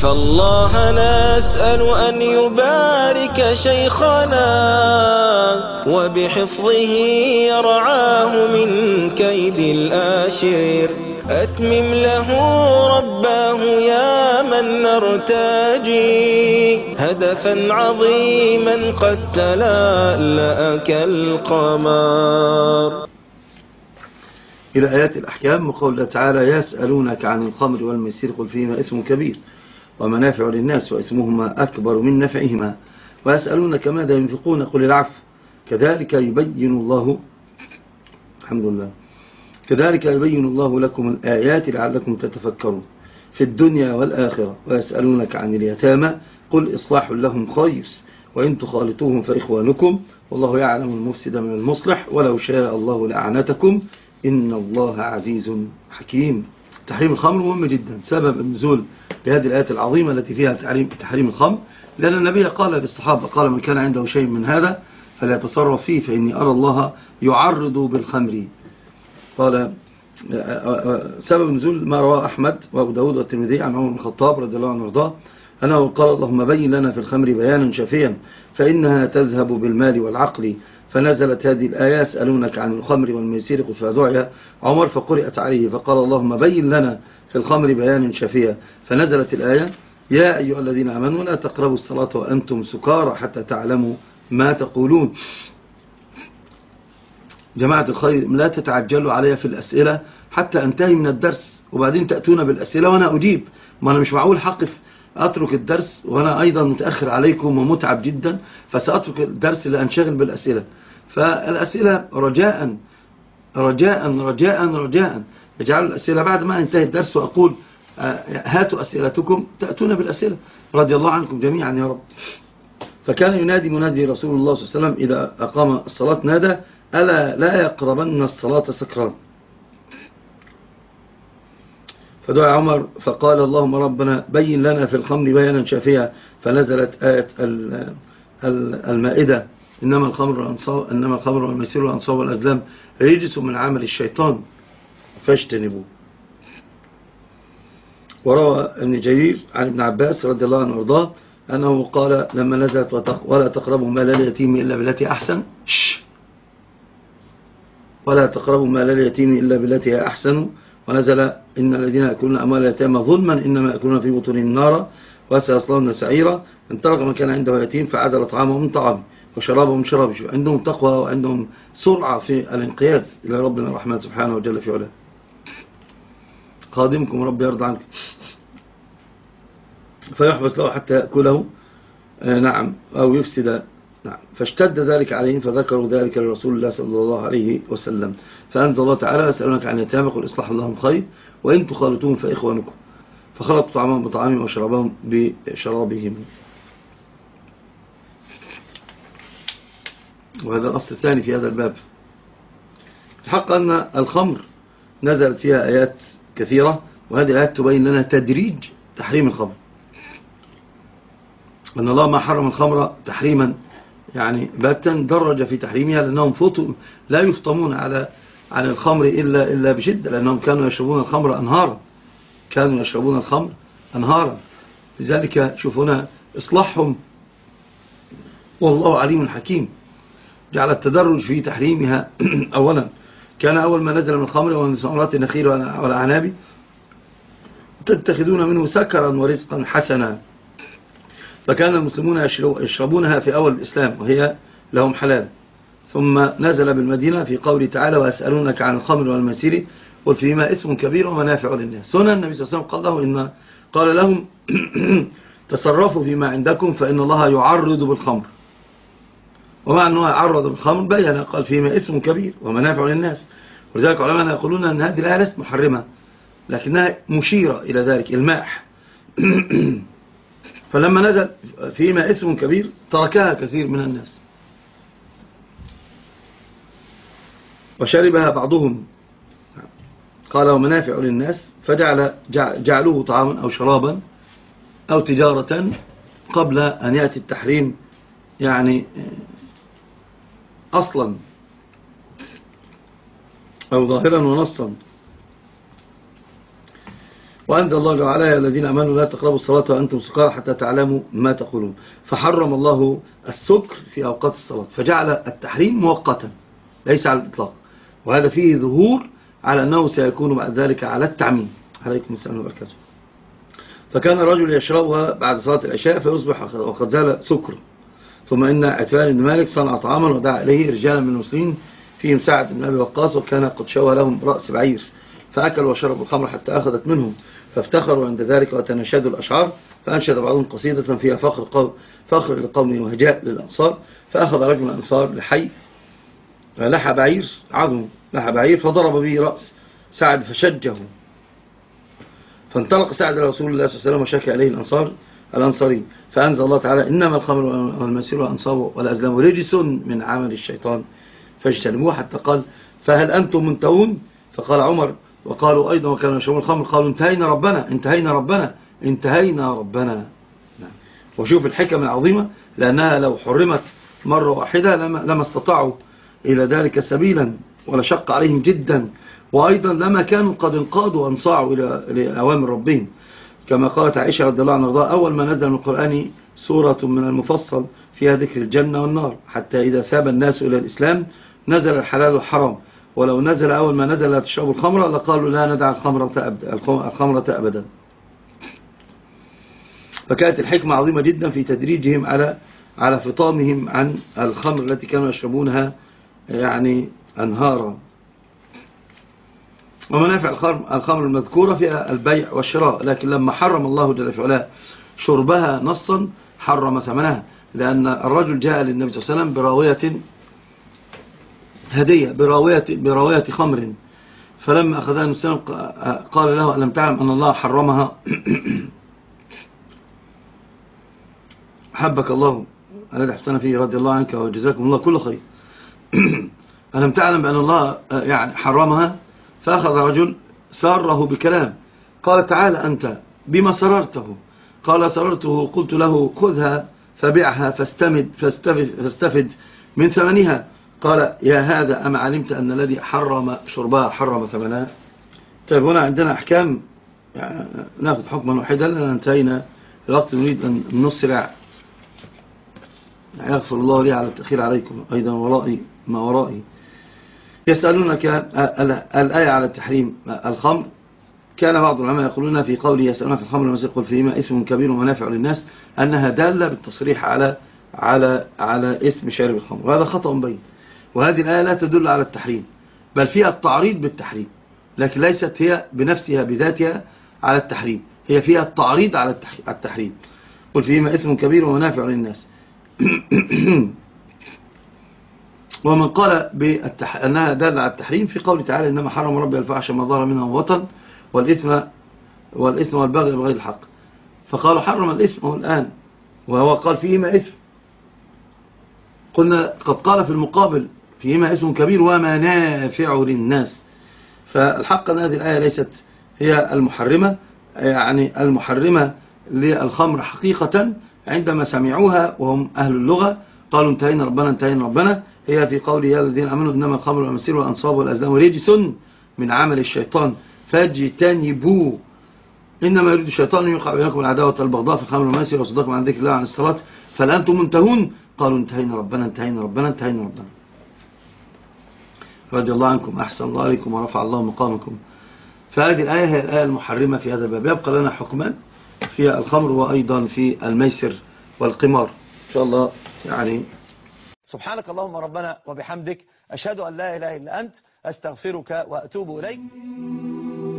فالله نسأل أن يبارك شيخنا وبحفظه يرعاه من كيد الآشر. أتمم له رباه يا من نرتجي هدفا عظيما قد تلألأ كالقمر. إلى آيات الأحكام وقول الله تعالى: يسألونك عن الخمر والميسر قل فيهما اسم كبير ومنافع للناس وإثمهما أكبر من نفعهما ويسألونك ماذا ينفقون قل العفو كذلك يبين الله لكم الآيات لعلكم تتفكرون في الدنيا والآخرة. ويسألونك عن اليتامى قل إصلاح لهم خير وإن تخالطوهم فإخوانكم والله يعلم المفسد من المصلح ولو شاء الله لأعنتكم إن الله عزيز حكيم. تحريم الخمر مهم جدا. سبب النزول بهذه الآيات العظيمة التي فيها تحريم الخمر لأن النبي قال للصحابة قال: من كان عنده شيء من هذا فليتصرف فيه فإني أرى الله يعرض بالخمر. قال سبب النزول ما رواه أحمد وأبو داود والترمذي عن عمر بن الخطاب رضي الله عنه وارضاه أنه قال: اللهم بين لنا في الخمر بيانا شافيا فإنها تذهب بالمال والعقل. فنزلت هذه الآية: يسألونك عن الخمر والميسر فدعي عمر فقرأت عليه فقال: اللهم بين لنا في الخمر بيانا شافيا. فنزلت الآية: يا أيها الذين آمنوا لا تقربوا الصلاة وأنتم سكارى حتى تعلموا ما تقولون. جماعة الخير لا تتعجلوا علي في الأسئلة حتى أنتهي من الدرس وبعدين تأتون بالأسئلة وأنا أجيب. ما أنا مش معقول حقف أترك الدرس وأنا أيضا متأخر عليكم ومتعب جدا فسأترك الدرس لأنشغل بالأسئلة. فالأسئلة رجاء رجاء رجاء رجاء اجعلوا الأسئلة بعد ما انتهي الدرس وأقول هاتوا أسئلتكم تأتون بالأسئلة. رضي الله عنكم جميعا يا رب. فكان ينادي منادي رسول الله صلى الله عليه وسلم إذا أقام الصلاة نادى: ألا لا يقربن الصلاة سكران. فدعا عمر فقال: اللهم ربنا بين لنا في الخمر بيانا شافيا. فنزلت آية المائدة: إنما الخمر والميسر والأنصاب والأزلام رجس من عمل الشيطان فاجتنبوه. وروى ابن جرير عن ابن عباس رضي الله عنه وارضاه أنه قال لما نزلت: ولا تقربوا مال اليتيم إلا بالتي أحسن. ولا تقربوا مال اليتيم إلا بالتي هي أحسن. ونزل: إن الذين يأكلون أموال اليتامى ظلما إنما يأكلون في بطونهم نارا وسيصلون سعيرا. انطلق من كان عنده يتيم فعدل طعامه من طعامه وشرابه من شرابه. عندهم تقوى وعندهم سرعة في الانقياد إلى ربنا الرحمن سبحانه وجل في علاه. خادمكم رب يرضى عنك فيحبس له حتى يأكله نعم أو يفسد. نعم. فاشتد ذلك عليهم فذكروا ذلك لرسول الله صلى الله عليه وسلم فأنزل الله تعالى: يسألونك عن اليتامى قل إصلاح لهم خير وإن تخالطوهم فإخوانكم. فخلطوا طعامهم بطعامهم وشرابهم بشرابهم. وهذا الأصل الثاني في هذا الباب. الحق أن الخمر نزلت فيها آيات كثيرة وهذه الآيات تبين لنا تدريج تحريم الخمر. أن الله ما حرم الخمر تحريما يعني باتا درج في تحريمها لأنهم لا يفطمون عن الخمر إلا بشدة لأنهم كانوا يشربون الخمر أنهارا. لذلك شوفونا إصلاحهم والله عليم حكيم. جعل التدرج في تحريمها أولا كان أول ما نزل من الخمر ومن ثمرات النخيل والأعناب تتخذون منه سكرا ورزقا حسنا. فكان المسلمون يشربونها في أول الإسلام وهي لهم حلال. ثم نزل بالمدينة في قوله تعالى: ويسألونك عن الخمر والميسر قل فيهما إثم كبير ومنافع للناس. هنا النبي صلى الله عليه وسلم قال لهم تصرفوا فيما عندكم فإن الله يعرض بالخمر. ومع أنه يعرض بالخمر بيّن قال فيهما إثم كبير ومنافع للناس. ولذلك علماء يقولون أن هذه الآية ليست محرمة لكنها مشيرة إلى ذلك الماح. فلما نزل فيما إثم كبير تركها كثير من الناس وشربها بعضهم. قال ومنافع للناس فجعلوه طعاما أو شرابا أو تجارة قبل أن يأتي التحريم يعني أصلا أو ظاهرا ونصا. وأنزل الله جل وعلا: يا الذين آمنوا لا تقربوا الصلاة وأنتم سكارى حتى تعلموا ما تقولون. فحرم الله السكر في أوقات الصلاة، فجعل التحريم مؤقتا ليس على الإطلاق، وهذا فيه ظهور على أنه سيكون بعد ذلك على التعميم. عليكم السلام وبركاته. فكان الرجل يشربها بعد صلاة العشاء فيصبح وقد زال سكر. ثم إن عتبان بن مالك صنع طعاما ودعا إليه رجالا من المسلمين فيهم سعد بن أبي وقاص، وكان قد شوى لهم رأس بعير، فأكلوا وشربوا الخمر حتى أخذت منهم، فافتخروا عند ذلك وتناشدوا الأشعار، فأنشد بعضهم قصيدة فيها فخر لقوم وهجاء للأنصار. فأخذ رجل من الأنصار لحى بعير عظم، لحى بعير فضرب به رأس سعد فشجه، فانطلق سعد لرسول الله صلى الله عليه وسلم وشكى إليه الأنصاري، فأنزل الله تعالى: إنما الخمر والميسر والأنصاب والأزلام رجس من عمل الشيطان فاجتنبوه، حتى قال: فهل أنتم منتهون؟ فقال عمر: وقالوا أيضا وكانوا يشربون الخمر قالوا: انتهينا ربنا انتهينا ربنا انتهينا ربنا. وشوف الحكم العظيمة، لأنها لو حرمت مرة واحدة لما استطاعوا إلى ذلك سبيلا، ولشق عليهم جدا، وأيضا لما كانوا قد انقادوا وانصاعوا إلى أوامر ربهم، كما قالت عائشة رضي الله عنها: أول ما نزل من القرآن سورة من المفصل فيها ذكر الجنة والنار، حتى إذا ثاب الناس إلى الإسلام نزل الحلال والحرام، ولو نزل أول ما نزل لا تشربوا الخمر لقالوا لا ندع الخمرة أبدا. فكانت الحكمة عظيمة جدا في تدريجهم على فطامهم عن الخمر التي كانوا يشربونها يعني أنهارا. ومنافع الخمر المذكورة فيها البيع والشراء، لكن لما حرم الله جل وعلا شربها نصا حرم ثمنها، لأن الرجل جاء للنبي صلى الله عليه وسلم براوية هدية، براوية خمر، فلما أخذها النبي صلى الله عليه وسلم قال له: ألم تعلم أن الله حرمها؟ حبك الله الذي حفتنا فيه رضي الله عنك وجزاكم الله كل خير. ألم تعلم بأن الله يعني حرمها؟ فأخذ رجل ساره بكلام، قال: تعال أنت بما سررته؟ قال: سررته قلت له: خذها فبيعها فاستفد من ثمنها. قال: يا هذا أما علمت أن الذي حرم شربها حرم ثمنها؟ طيب، هنا عندنا أحكام يعني ناخذ حكما واحدا لأننا انتهينا الوقت، نريد أن نسرع. يغفر الله لي على التأخير عليكم أيضا ما ورائي. يسألونك الآية على التحريم الخمر، كان بعض العلماء يقولون في قوله يسألونك في الخمر والميسر قل فيهما اسم كبير ومنافع للناس أنها دالة بالتصريح على اسم شارب الخمر، وهذا خطأ بين. وهذه الآية لا تدل على التحريم، بل فيها التعريض بالتحريم، لكن ليست هي بنفسها بذاتها على التحريم، هي فيها التعريض على التحريم. قل فيهما اسم كبير ومنافع للناس. ومن قال أنها دالة على التحريم في قول تعالى: إنما حرم ربي الفحش ما ظهر منها وبطن والإثم والبغي بغير الحق، فقالوا حرم الإثم الآن، وهو قال فيهما إثم. قلنا قد قال في المقابل فيهما اسم كبير ومنافع للناس. فالحق أن هذه الآية ليست هي المحرمة، يعني المحرمة للخمر حقيقة عندما سمعوها وهم أهل اللغة قالوا: انتهينا ربنا انتهينا ربنا. هي في قوله: يا الذين آمنوا إنما الخمر والميسر والأنصاب والأزلام رجس من عمل الشيطان فاجتنبوه إنما يريد الشيطان يوقع بينكم العداوة والبغضاء في الخمر والميسر ويصدكم عن ذكر الله عن الصلاة فهل أنتم منتهون؟ قالوا: انتهينا ربنا انتهينا ربنا انتهينا ربنا. رضي الله عنكم، أحسن الله عليكم ورفع الله مقامكم. فهذه الآية هي الآية المحرمة في هذا الباب. يبقى لنا حكمان في الخمر وأيضا في الميسر والقمار إن شاء الله. يعني سبحانك اللهم ربنا وبحمدك، أشهد أن لا إله إلا أنت، أستغفرك وأتوب إليك.